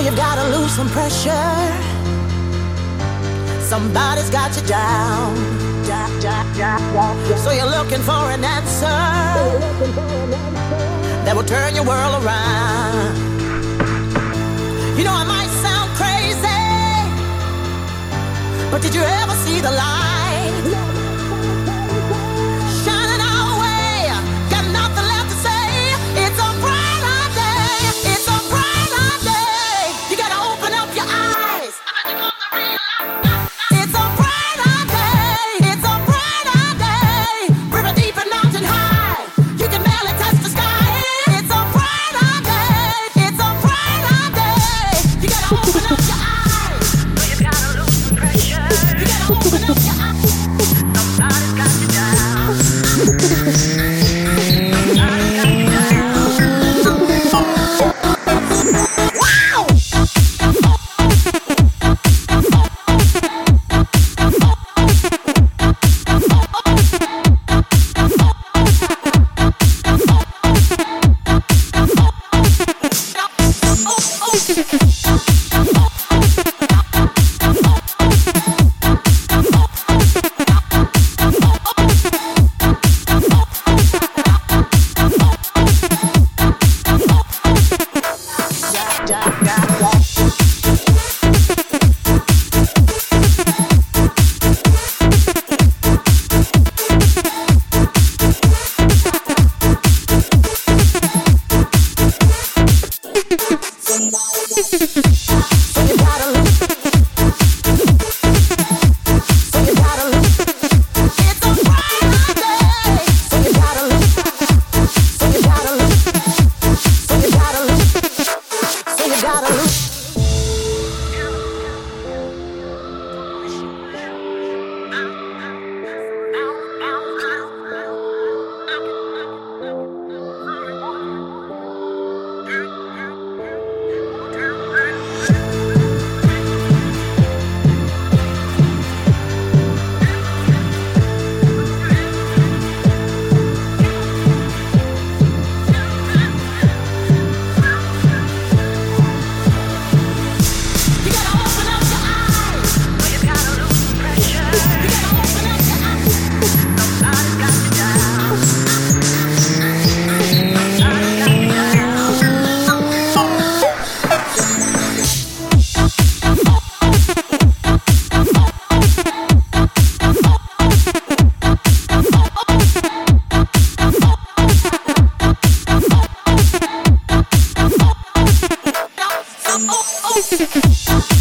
you've gotta lose some pressure. Somebody's got you down. So you're looking for an answer that will turn your world around. You know I might sound crazy, but did you ever see the light shining our way? Got nothing left to say. It's a brighter day. It's a brighter day. You gotta open up your eyes. It's a brighter day. It's a brighter day. River deep and mountain high. You can barely touch the sky. It's a brighter day. It's a brighter day. You gotta open up your eyes. No, you gotta lose some pressure. You gotta open up your eyes. Somebody's got you down. Somebody's got you down. Wow! Oh, oh.